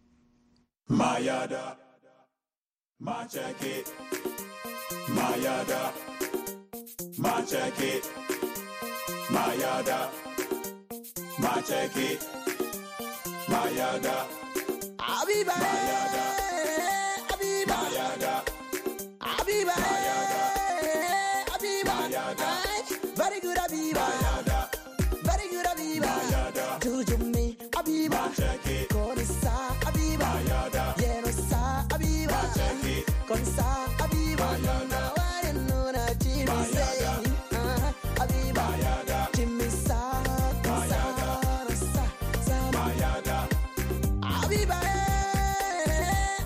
Mayada, Machake, Mayada, Machake, Mayada, Machake, Mayada, Abiba, Mayada, Abiba, Mayada, Abiba, Mayada, Abiba, Mayada, very good Abiba, Mayada, very good Abiba, Mayada, do me Abiba, Machake, Konisa Abiba, Mayada, Yenosa Abiba, Machake, Konisa Abiba, Mayada, Wayanuna Jimmy say, Abiba, Mayada, Jimmy Sa, Mayada, Sa, Mayada, Abiba,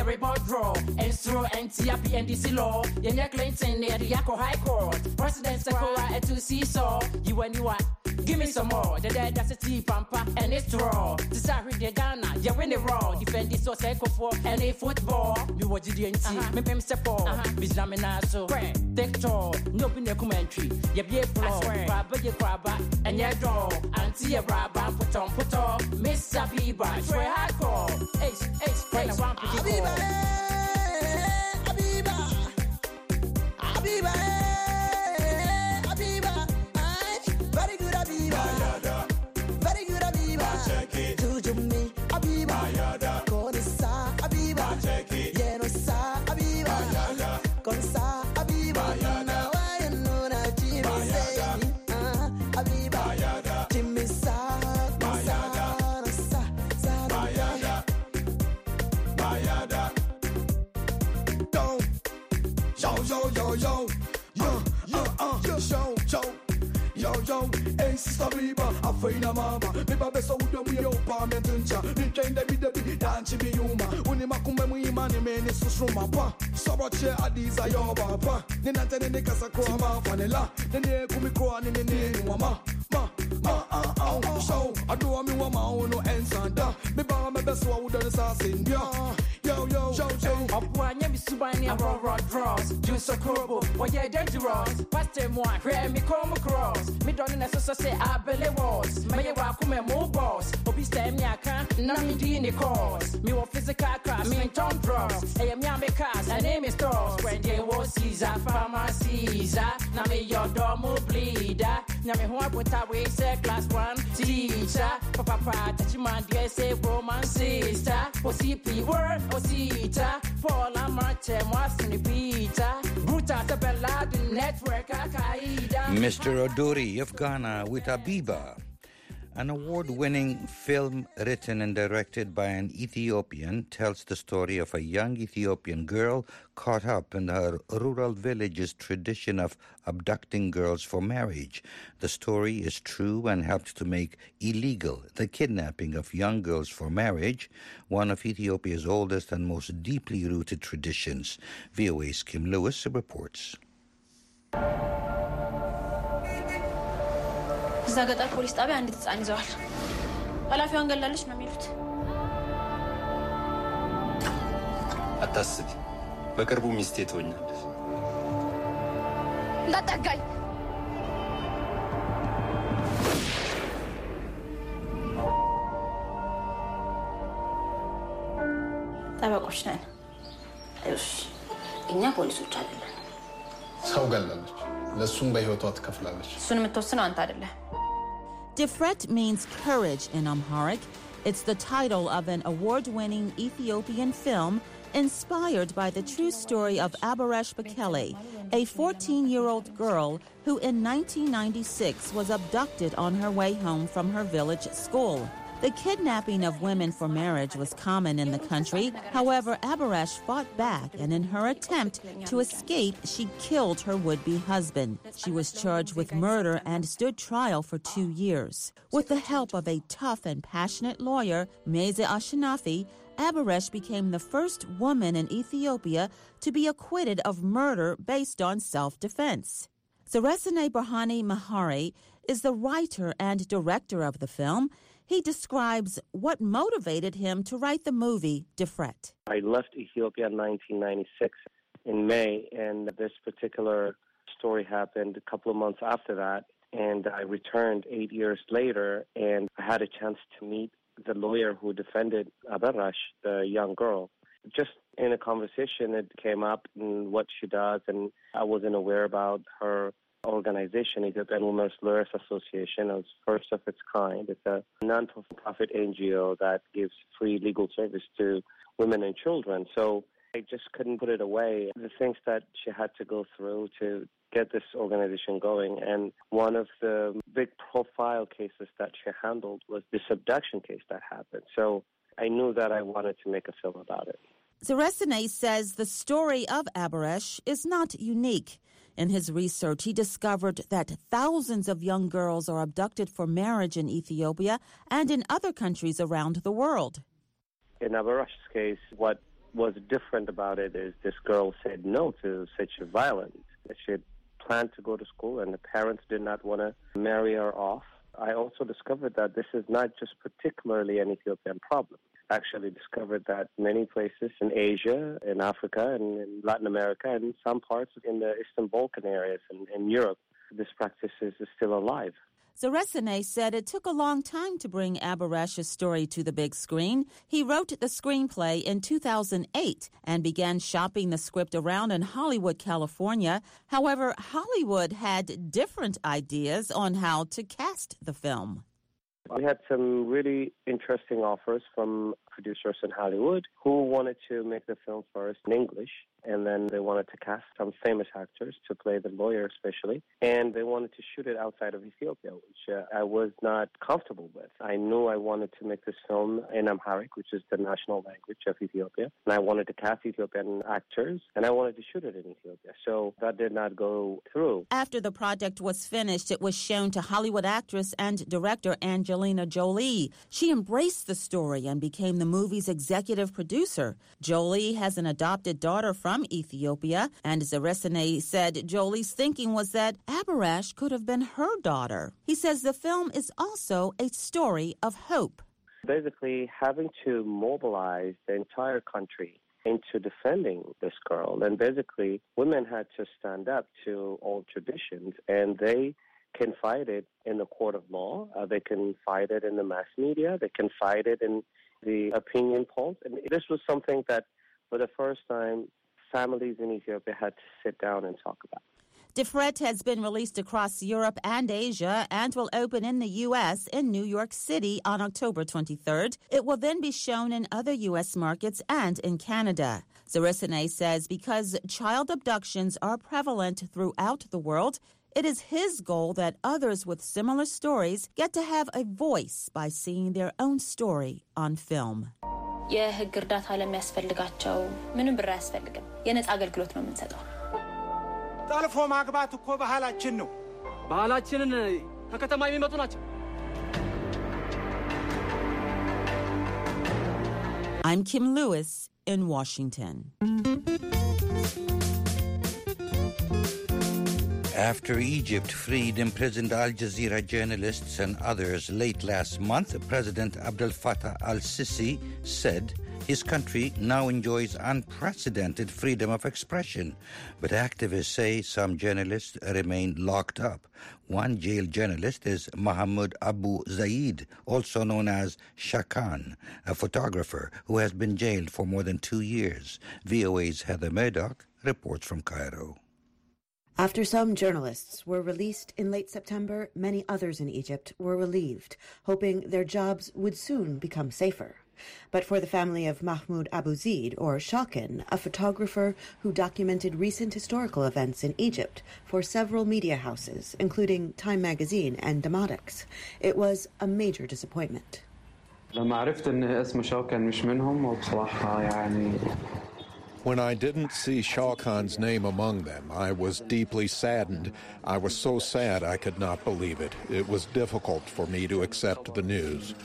report draw. Estro and T I P N D C law. Yenya Clinton near the Yako High Court. President Sakura and two seesaw. You and you are. Give me some more. The dead that's a tea pampa and it's raw. The Sahari de Ghana, you win it raw. Defend this or cycle for any football. You watch the N T, me pim step for. Bislamina so. Take tall, no pin your commentary. You be a floor, grabba your grabba, and your draw. Auntie a rabba, put on, put on. Miss Abiba, swear hardcore. Ace, ace, when I want to Abiba, Abiba, Abiba, Abiba, very good Abiba, very good Abiba, Juju me Abiba, Konisa Abiba, Yeno sa Abiba, Konisa Abiba, now I know that Jimmy say, Abiba, Jimmy sa, Bayada, sa, Bayada, Bayada, don't, yo, yo, yo, yo, yo, yo, uh, yo, yo, yo. Yo, yo, hey, sister Biba, I find a mama. Biba beso udo mi yo pa me tuncha. Mi kende bi de bi danchi bi yuma. Uni makumbe mu imani me ni susuma pa. Sobo che adiza yo baba. Ni nante ni kasa kro ma fanela. Ni ni kumi kro ni ni ni mama. Ma, ma, ah, ah, so I do mi wa ma ono ensanda. Biba me beso udo ni sa sindia. Yo, yo, yo, yo. Apua nyemi subani a raw raw draws. Juice or crobo, or yeah, dangerous. Pastor moi, pray me come across. Me don't necessarily say I believe was. May you welcome me more boss. Obi stem ya can, na me di ni cause. Me wa physical class, me tom drugs. I am yammy cast, and name is stores. When they was Caesar, farmer Caesar. Na me your domo bleeder. Na me hoa put away say class one teacher. Papa pa, touch man, dear say woman sister. O C P word, O Cita. Paul Amartem was in the Peter. Bruta Tabella, the network, Akaida. Mister Oduri of Ghana with Abiba, an award-winning film written and directed by an Ethiopian, tells the story of a young Ethiopian girl caught up in her rural village's tradition of abducting girls for marriage. The story is true and helped to make illegal the kidnapping of young girls for marriage, one of Ethiopia's oldest and most deeply rooted traditions. V O A's Kim Lewis reports. እዛ ገጠር ፖሊስ ጣቢያ አንዲት ህፃን ይዘዋል። ኃላፊዋን ገላለች ነው የሚሉት። አታስቢ፣ በቅርቡ ሚስቴ ትሆኛለሽ። እንዳትጠጋኝ። ጠበቆች ነን። እሺ፣ እኛ ፖሊሶች አይደለን። ሰው ገላለች፣ ለሱም በህይወቷ ትከፍላለች። እሱን የምትወስነው አንተ አይደለህ። Difret means courage in Amharic. It's the title of an award-winning Ethiopian film inspired by the true story of Abaresh Bekele, a fourteen-year-old girl who in nineteen ninety-six was abducted on her way home from her village school. The kidnapping of women for marriage was common in the country. However, Abaresh fought back, and in her attempt to escape, she killed her would-be husband. She was charged with murder and stood trial for two years. With the help of a tough and passionate lawyer, Meze Ashinafi, Abaresh became the first woman in Ethiopia to be acquitted of murder based on self-defense. Zeresene Berhane Mahari is the writer and director of the film. He describes what motivated him to write the movie Difret. I left Ethiopia in nineteen ninety-six in May, and this particular story happened a couple of months after that. And I returned eight years later, and I had a chance to meet the lawyer who defended Abaresh, the young girl. Just in a conversation, it came up and what she does, and I wasn't aware about her organization, Ethiopian Women's Lawyers Association. It's first of its kind. It's a non-profit N G O that gives free legal service to women and children. So I just couldn't put it away. The things that she had to go through to get this organization going. And one of the big profile cases that she handled was this abduction case that happened. So I knew that I wanted to make a film about it. Zeresene says the story of Abaresh is not unique. In his research, he discovered that thousands of young girls are abducted for marriage in Ethiopia and in other countries around the world. In Abaresh's case, what was different about it is this girl said no to such violence. She had planned to go to school, and the parents did not want to marry her off. I also discovered that this is not just particularly an Ethiopian problem. I actually discovered that many places in Asia, in Africa, and in Latin America, and some parts in the Eastern Balkan areas and in Europe, this practice is, is still alive. Zaresene said it took a long time to bring Abarash's story to the big screen. He wrote the screenplay in two thousand eight and began shopping the script around in Hollywood, California. However, Hollywood had different ideas on how to cast the film. We had some really interesting offers from producers in Hollywood who wanted to make the film first in English, and then they wanted to cast some famous actors to play the lawyer especially, and they wanted to shoot it outside of Ethiopia, which uh, I was not comfortable with. I knew I wanted to make this film in Amharic, which is the national language of Ethiopia, and I wanted to cast Ethiopian actors, and I wanted to shoot it in Ethiopia, so that did not go through. After the project was finished, it was shown to Hollywood actress and director Angelina Jolie. She embraced the story and became the movie's executive producer. Jolie has an adopted daughter from Ethiopia, and Zaresene said Jolie's thinking was that Abarash could have been her daughter. He says the film is also a story of hope. Basically, having to mobilize the entire country into defending this girl, and basically women had to stand up to old traditions, and they can fight it in the court of law, uh, they can fight it in the mass media, they can fight it in the opinion polls. And this was something that, for the first time, families in Ethiopia had to sit down and talk about. Defret has been released across Europe and Asia and will open in the U S in New York City on October twenty-third. It will then be shown in other U S markets and in Canada. Zaresene says because child abductions are prevalent throughout the world, it is his goal that others with similar stories get to have a voice by seeing their own story on film. የህግ እርዳታ ለሚያስፈልጋቸው ምንም ብር አያስፈልግም። የነጻ አገልግሎት ነው የምንሰጠው። ጠልፎ ማግባት እኮ ባህላችን ነው። ባህላችንን ከከተማ የሚመጡ ናቸው። I'm Kim Lewis in Washington. After Egypt freed imprisoned Al Jazeera journalists and others late last month, President Abdel Fattah al-Sisi said his country now enjoys unprecedented freedom of expression. But activists say some journalists remain locked up. One jailed journalist is Mahmoud Abu Zaid, also known as Shakan, a photographer who has been jailed for more than two years. V O A's Heather Murdoch reports from Cairo. After some journalists were released in late September, many others in Egypt were relieved, hoping their jobs would soon become safer. But for the family of Mahmoud Abu Zaid, or Shakan, a photographer who documented recent historical events in Egypt for several media houses, including Time magazine and Democrats, it was a major disappointment. لما عرفت إن اسم شاكن مش منهم وبصراحة يعني When I didn't see Shah Khan's name among them, I was deeply saddened. I was so sad I could not believe it. It was difficult for me to accept the news.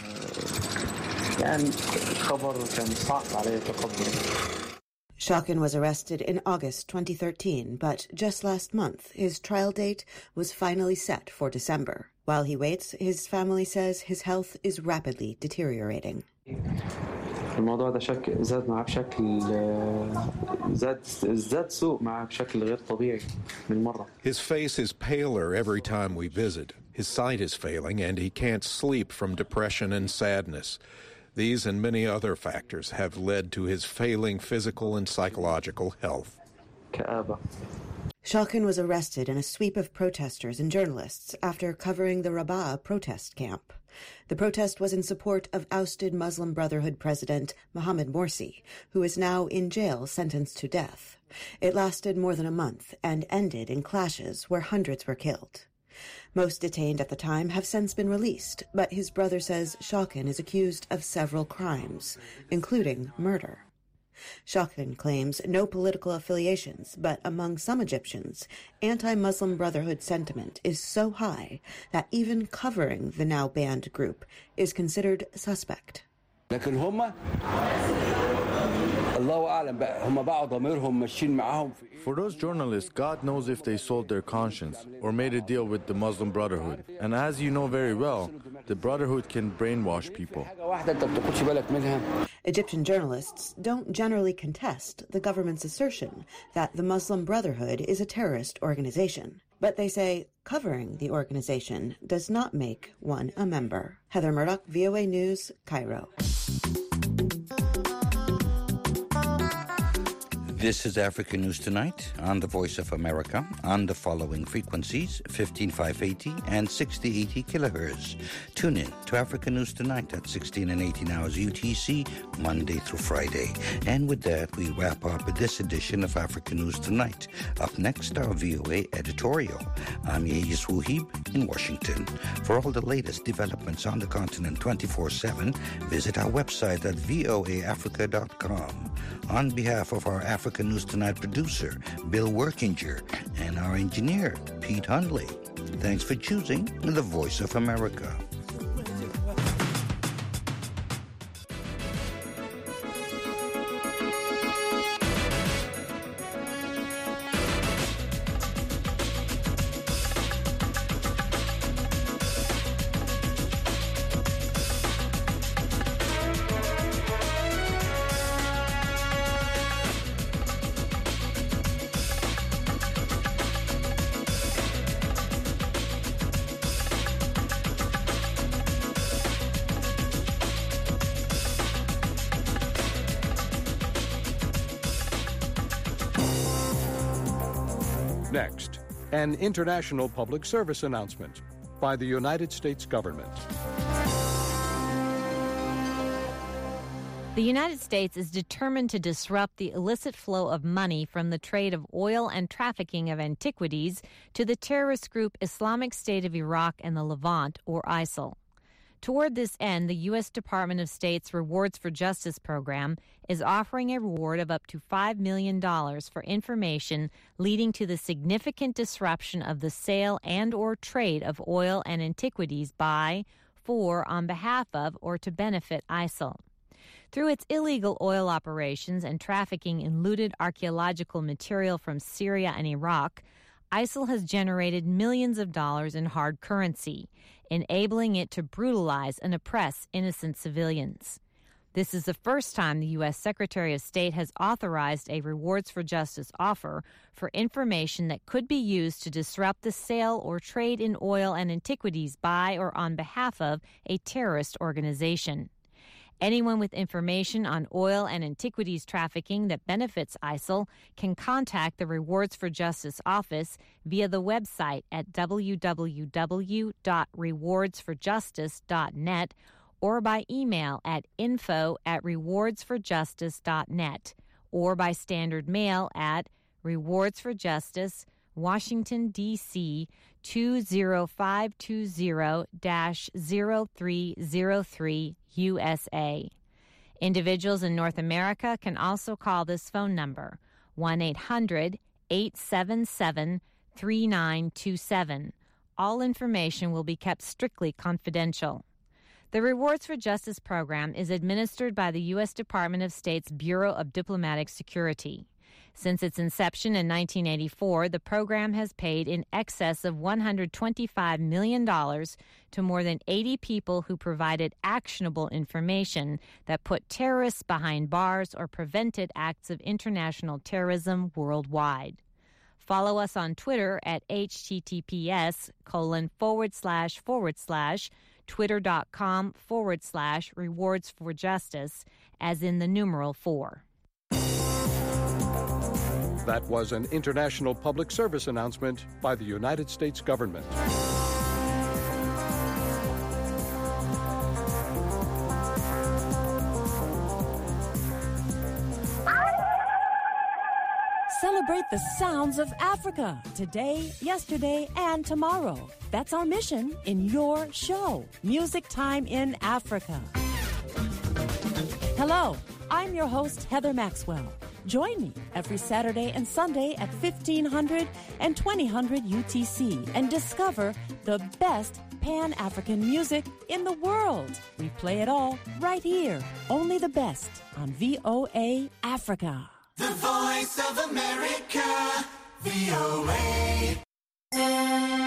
Shakan was arrested in August twenty thirteen, but just last month, his trial date was finally set for December. While he waits, his family says his health is rapidly deteriorating. الموضوع ده شك زاد معاه بشكل زاد زاد سوء معاه بشكل غير طبيعي من مرة. His face is paler every time we visit. His sight is failing and he can't sleep from depression and sadness. These and many other factors have led to his failing physical and psychological health. كآبة. Shakan was arrested in a sweep of protesters and journalists after covering the Rabaa protest camp. The protest was in support of ousted Muslim Brotherhood President Mohamed Morsi, who is now in jail sentenced to death. It lasted more than a month and ended in clashes where hundreds were killed. Most detained at the time have since been released, but his brother says Shakan is accused of several crimes, including murder. Shakan claims no political affiliations, but among some Egyptians, anti-Muslim Brotherhood sentiment is so high that even covering the now banned group is considered suspect. لكن هم For those journalists, God knows if they sold their conscience or made a deal with the Muslim Brotherhood. And as you know very well, the Brotherhood can brainwash people. Egyptian journalists don't generally contest the government's assertion that the Muslim Brotherhood is a terrorist organization. But they say covering the organization does not make one a member. Heather Murdoch, V O A News, Cairo. This is Africa News Tonight on the Voice of America on the following frequencies, fifteen five eighty and sixty eighty kilohertz. Tune in to Africa News Tonight at sixteen and eighteen hours U T C, Monday through Friday. And with that, we wrap up this edition of Africa News Tonight. Up next, our V O A editorial. I'm Yehia Swuhib in Washington. For all the latest developments on the continent twenty-four seven, visit our website at V O A Africa dot com. On behalf of our Africa News Tonight producer, Bill Workinger, and our engineer, Pete Hundley, thanks for choosing the Voice of America. Next, an international public service announcement by the United States government. The United States is determined to disrupt the illicit flow of money from the trade of oil and trafficking of antiquities to the terrorist group Islamic State of Iraq and the Levant, or ISIL. Toward this end, the U S Department of State's Rewards for Justice program is offering a reward of up to five million dollars for information leading to the significant disruption of the sale and or trade of oil and antiquities by, for, on behalf of, or to benefit ISIL. Through its illegal oil operations and trafficking in looted archaeological material from Syria and Iraq, ISIL has generated millions of dollars in hard currency, enabling it to brutalize and oppress innocent civilians. This is the first time the U S Secretary of State has authorized a Rewards for Justice offer for information that could be used to disrupt the sale or trade in oil and antiquities by or on behalf of a terrorist organization. Anyone with information on oil and antiquities trafficking that benefits ISIL can contact the Rewards for Justice office via the website at w w w dot rewards for justice dot net or by email at info at rewards for justice dot net or by standard mail at Rewards for Justice, Washington, D C two zero five two zero dash zero three zero three U S A. Individuals in North America can also call this phone number, one eight hundred eight seven seven three nine two seven. All information will be kept strictly confidential. The Rewards for Justice program is administered by the U S Department of State's Bureau of Diplomatic Security. Since its inception in nineteen eighty-four, the program has paid in excess of one hundred twenty-five million dollars to more than eighty people who provided actionable information that put terrorists behind bars or prevented acts of international terrorism worldwide. Follow us on Twitter at https colon forward slash forward slash twitter.com forward slash rewards for justice, as in the numeral four. That was an international public service announcement by the United States government. Celebrate the sounds of Africa today, yesterday, and tomorrow. That's our mission in your show, Music Time in Africa. Hello, I'm your host, Heather Maxwell. Join me every Saturday and Sunday at fifteen hundred and twenty hundred U T C and discover the best Pan-African music in the world. We play it all right here. Only the best on V O A Africa. The Voice of America, V O A.